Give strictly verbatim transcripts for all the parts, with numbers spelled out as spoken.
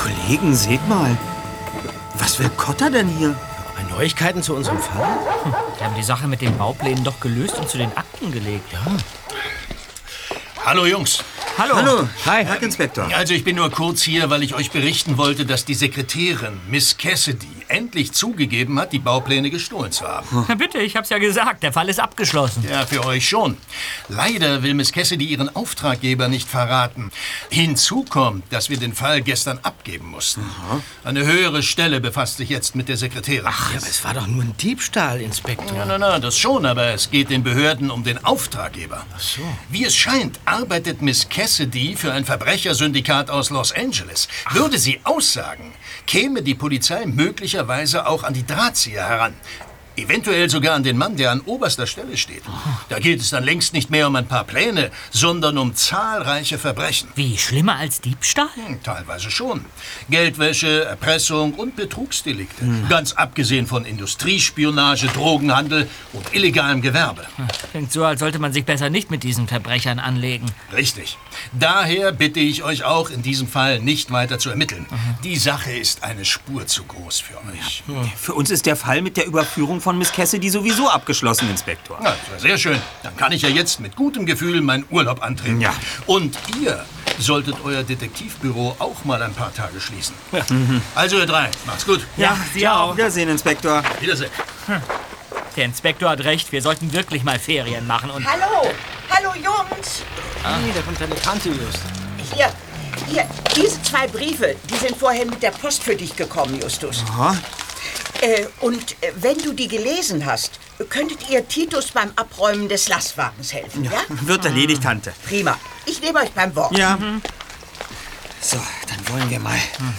Kollegen, seht mal. Was will Kotter denn hier? Aber Neuigkeiten zu unserem Fall? Hm, die haben die Sache mit den Bauplänen doch gelöst und zu den Akten gelegt. Ja. Hallo Jungs. Hallo. Hallo. Hi, Herr Inspektor. Also ich bin nur kurz hier, weil ich euch berichten wollte, dass die Sekretärin, Miss Cassidy, endlich zugegeben hat, die Baupläne gestohlen zu haben. Na bitte, ich hab's ja gesagt, der Fall ist abgeschlossen. Ja, für euch schon. Leider will Miss Cassidy ihren Auftraggeber nicht verraten. Hinzu kommt, dass wir den Fall gestern abgeben mussten. Aha. Eine höhere Stelle befasst sich jetzt mit der Sekretärin. Ach, ja, aber es war doch nur ein Diebstahl, Inspektor. Na, na, na, das schon, aber es geht den Behörden um den Auftraggeber. Ach so. Wie es scheint, arbeitet Miss Cassidy für ein Verbrechersyndikat aus Los Angeles. Ach. Würde sie aussagen, käme die Polizei möglicherweise auch an die Drahtzieher heran. Eventuell sogar an den Mann, der an oberster Stelle steht. Da geht es dann längst nicht mehr um ein paar Pläne, sondern um zahlreiche Verbrechen. Wie, schlimmer als Diebstahl? Hm, teilweise schon. Geldwäsche, Erpressung und Betrugsdelikte. Hm. Ganz abgesehen von Industriespionage, Drogenhandel und illegalem Gewerbe. Klingt so, als sollte man sich besser nicht mit diesen Verbrechern anlegen. Richtig. Daher bitte ich euch auch, in diesem Fall nicht weiter zu ermitteln. Mhm. Die Sache ist eine Spur zu groß für euch. Ja. Für uns ist der Fall mit der Überführung von Miss Cassidy sowieso abgeschlossen, Inspektor. Na, sehr schön. Dann kann ich ja jetzt mit gutem Gefühl meinen Urlaub antreten. Ja. Und ihr solltet euer Detektivbüro auch mal ein paar Tage schließen. Ja. Mhm. Also ihr drei, macht's gut. Ja, Sie auch. Wiedersehen, Inspektor. Wiedersehen. Hm. Der Inspektor hat recht, wir sollten wirklich mal Ferien machen und... Hallo, hallo Jungs. Ah, nee, da kommt deine Tante just. Hier, hier, diese zwei Briefe, die sind vorhin mit der Post für dich gekommen, Justus. Aha. Äh, und äh, wenn du die gelesen hast, könntet ihr Titus beim Abräumen des Lastwagens helfen, ja? ja? Wird erledigt, Tante. Prima. Ich nehme euch beim Wort. Ja. Mhm. So, dann wollen wir mal. Hm.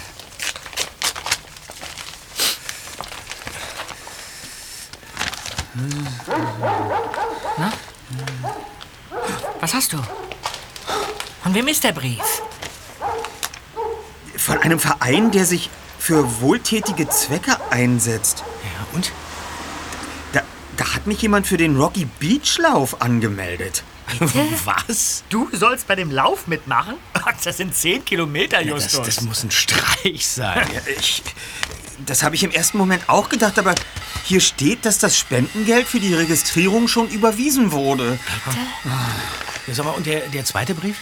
Na? Was hast du? Von wem ist der Brief? Von einem Verein, der sich für wohltätige Zwecke einsetzt. Ja, und? Da, da hat mich jemand für den Rocky Beach Lauf angemeldet. Bitte? Was? Du sollst bei dem Lauf mitmachen? Das sind zehn Kilometer, Justus. Ja, das, das muss ein Streich sein. Ja, ich, das habe ich im ersten Moment auch gedacht, aber hier steht, dass das Spendengeld für die Registrierung schon überwiesen wurde. Bitte? Ja, sag mal, und der, der zweite Brief?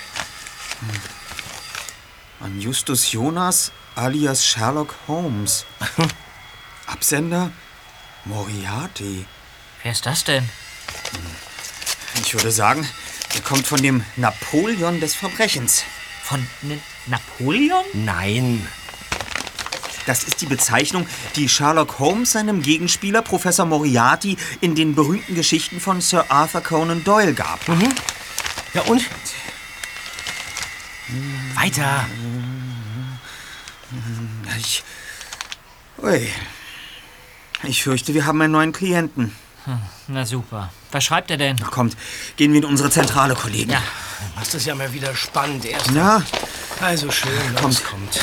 An Justus Jonas alias Sherlock Holmes. Absender Moriarty. Wer ist das denn? Ich würde sagen, er kommt von dem Napoleon des Verbrechens. Von N Napoleon? Nein. Das ist die Bezeichnung, die Sherlock Holmes seinem Gegenspieler Professor Moriarty in den berühmten Geschichten von Sir Arthur Conan Doyle gab. Mhm. Ja, und? Weiter. Ich... Ui. Ich fürchte, wir haben einen neuen Klienten. Hm, na super. Was schreibt er denn? Na kommt, gehen wir in unsere Zentrale, Kollegen. Ja. Das ist ja mal wieder spannend. Erst Na? Also schön, kommt. kommt.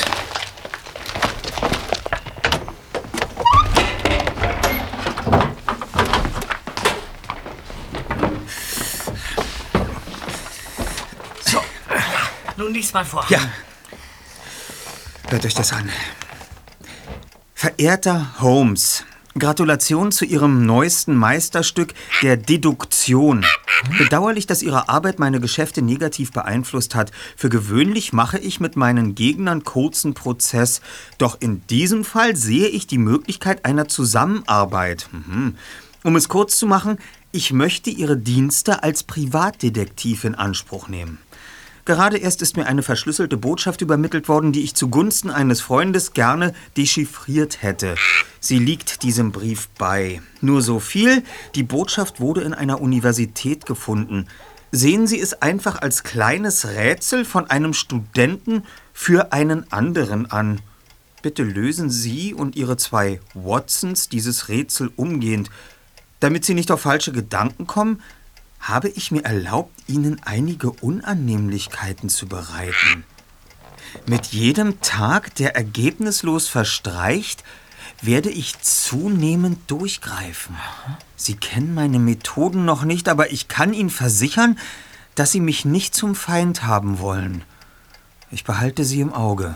So. Nun lies mal vor. Ja. Hört euch das an. Verehrter Holmes, Gratulation zu Ihrem neuesten Meisterstück der Deduktion. Bedauerlich, dass Ihre Arbeit meine Geschäfte negativ beeinflusst hat. Für gewöhnlich mache ich mit meinen Gegnern kurzen Prozess. Doch in diesem Fall sehe ich die Möglichkeit einer Zusammenarbeit. Mhm. Um es kurz zu machen, ich möchte Ihre Dienste als Privatdetektiv in Anspruch nehmen. Gerade erst ist mir eine verschlüsselte Botschaft übermittelt worden, die ich zugunsten eines Freundes gerne dechiffriert hätte. Sie liegt diesem Brief bei. Nur so viel, die Botschaft wurde in einer Universität gefunden. Sehen Sie es einfach als kleines Rätsel von einem Studenten für einen anderen an. Bitte lösen Sie und Ihre zwei Watsons dieses Rätsel umgehend. Damit Sie nicht auf falsche Gedanken kommen, habe ich mir erlaubt, Ihnen einige Unannehmlichkeiten zu bereiten. Mit jedem Tag, der ergebnislos verstreicht, werde ich zunehmend durchgreifen. Sie kennen meine Methoden noch nicht, aber ich kann Ihnen versichern, dass Sie mich nicht zum Feind haben wollen. Ich behalte Sie im Auge.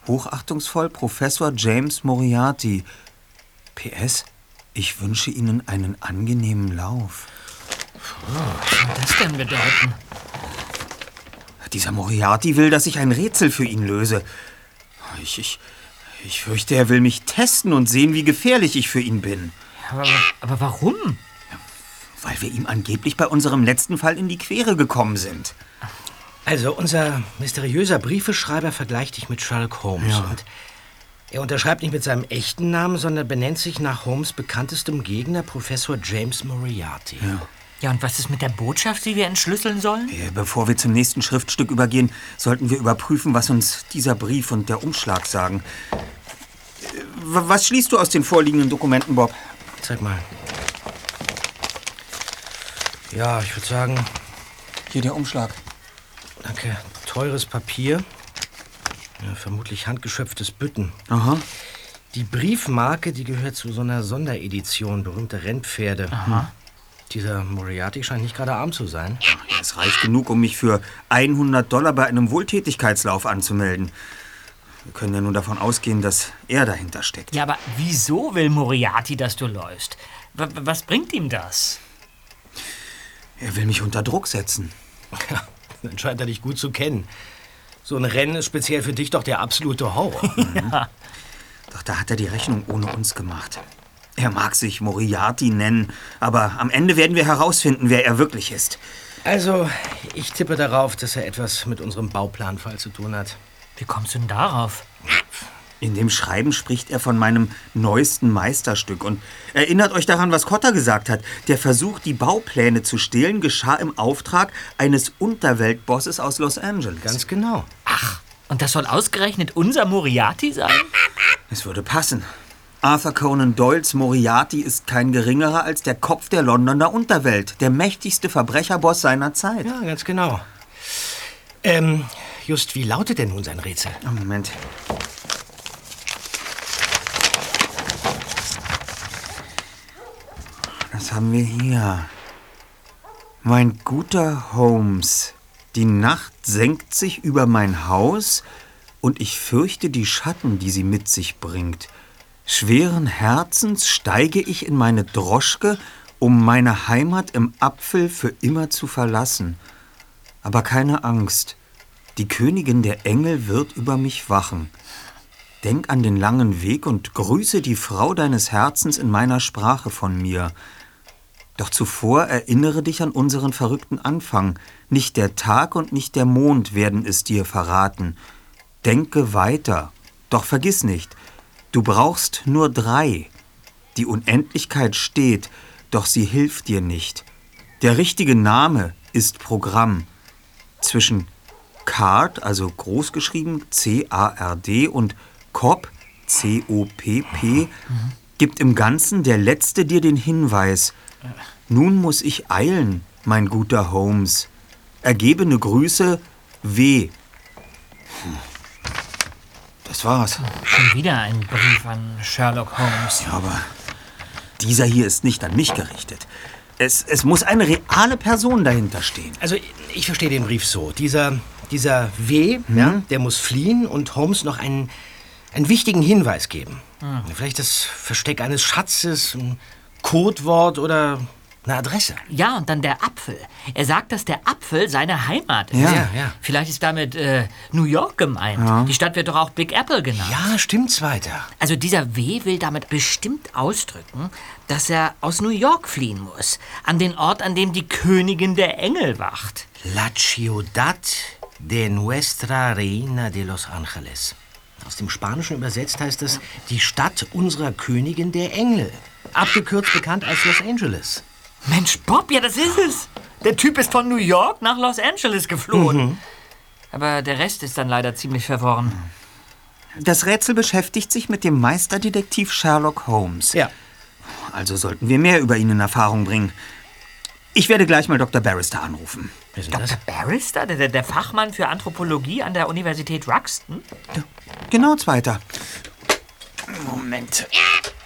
Hochachtungsvoll, Professor James Moriarty. P S. Ich wünsche Ihnen einen angenehmen Lauf. Was soll das denn bedeuten? Dieser Moriarty will, dass ich ein Rätsel für ihn löse. Ich, ich, ich fürchte, er will mich testen und sehen, wie gefährlich ich für ihn bin. Aber, aber warum? Weil wir ihm angeblich bei unserem letzten Fall in die Quere gekommen sind. Also, unser mysteriöser Briefeschreiber vergleicht dich mit Sherlock Holmes. Ja. Und er unterschreibt nicht mit seinem echten Namen, sondern benennt sich nach Holmes' bekanntestem Gegner, Professor James Moriarty. Ja. Ja, und was ist mit der Botschaft, die wir entschlüsseln sollen? Bevor wir zum nächsten Schriftstück übergehen, sollten wir überprüfen, was uns dieser Brief und der Umschlag sagen. Was schließt du aus den vorliegenden Dokumenten, Bob? Zeig mal. Ja, ich würde sagen, Hier der Umschlag. danke, teures Papier. Ja, vermutlich handgeschöpftes Bütten. Aha. Die Briefmarke, die gehört zu so einer Sonderedition berühmter Rennpferde. Aha. Dieser Moriarty scheint nicht gerade arm zu sein. Es reicht genug, um mich für hundert Dollar bei einem Wohltätigkeitslauf anzumelden. Wir können ja nur davon ausgehen, dass er dahinter steckt. Ja, aber wieso will Moriarty, dass du läufst? W was bringt ihm das? Er will mich unter Druck setzen. Ja, dann scheint er dich gut zu kennen. So ein Rennen ist speziell für dich doch der absolute Horror. Ja. Doch da hat er die Rechnung ohne uns gemacht. Er mag sich Moriarty nennen, aber am Ende werden wir herausfinden, wer er wirklich ist. Also, ich tippe darauf, dass er etwas mit unserem Bauplanfall zu tun hat. Wie kommst du denn darauf? In dem Schreiben spricht er von meinem neuesten Meisterstück. Und erinnert euch daran, was Cotter gesagt hat. Der Versuch, die Baupläne zu stehlen, geschah im Auftrag eines Unterweltbosses aus Los Angeles. Ganz genau. Ach, und das soll ausgerechnet unser Moriarty sein? Es würde passen. Arthur Conan Doyles Moriarty ist kein geringerer als der Kopf der Londoner Unterwelt, der mächtigste Verbrecherboss seiner Zeit. Ja, ganz genau. Ähm, Just, wie lautet denn nun sein Rätsel? Oh, Moment. Das haben wir hier. Mein guter Holmes, die Nacht senkt sich über mein Haus und ich fürchte die Schatten, die sie mit sich bringt. Schweren Herzens steige ich in meine Droschke, um meine Heimat im Apfel für immer zu verlassen. Aber keine Angst, die Königin der Engel wird über mich wachen. Denk an den langen Weg und grüße die Frau deines Herzens in meiner Sprache von mir. Doch zuvor erinnere dich an unseren verrückten Anfang. Nicht der Tag und nicht der Mond werden es dir verraten. Denke weiter, doch vergiss nicht, du brauchst nur drei. Die Unendlichkeit steht, doch sie hilft dir nicht. Der richtige Name ist Programm. Zwischen Card, also großgeschrieben, C A R D, und Cop, C O P P, gibt im Ganzen der Letzte dir den Hinweis. Nun muss ich eilen, mein guter Holmes. Ergebene Grüße, W. Das war's. Schon wieder ein Brief an Sherlock Holmes. Ja, aber dieser hier ist nicht an mich gerichtet. Es, es muss eine reale Person dahinter stehen. Also, ich verstehe den Brief so. Dieser, dieser W, hm? ja, der muss fliehen und Holmes noch einen, einen wichtigen Hinweis geben. Hm. Vielleicht das Versteck eines Schatzes, ein Codewort oder eine Adresse. Ja, und dann der Apfel. Er sagt, dass der Apfel seine Heimat ist. Ja. Ja, ja. Vielleicht ist damit äh, New York gemeint. Ja. Die Stadt wird doch auch Big Apple genannt. Ja, stimmt's weiter. Also dieser W will damit bestimmt ausdrücken, dass er aus New York fliehen muss. An den Ort, an dem die Königin der Engel wacht. La Ciudad de Nuestra Reina de Los Angeles. Aus dem Spanischen übersetzt heißt es die Stadt unserer Königin der Engel. Abgekürzt bekannt als Los Angeles. Mensch, Bob, ja, das ist es. Der Typ ist von New York nach Los Angeles geflohen. Mhm. Aber der Rest ist dann leider ziemlich verworren. Das Rätsel beschäftigt sich mit dem Meisterdetektiv Sherlock Holmes. Ja. Also sollten wir mehr über ihn in Erfahrung bringen. Ich werde gleich mal Doktor Barrister anrufen. Wer ist denn das? Doktor Barrister, der, der Fachmann für Anthropologie an der Universität Ruxton? Genau, Zweiter. Moment.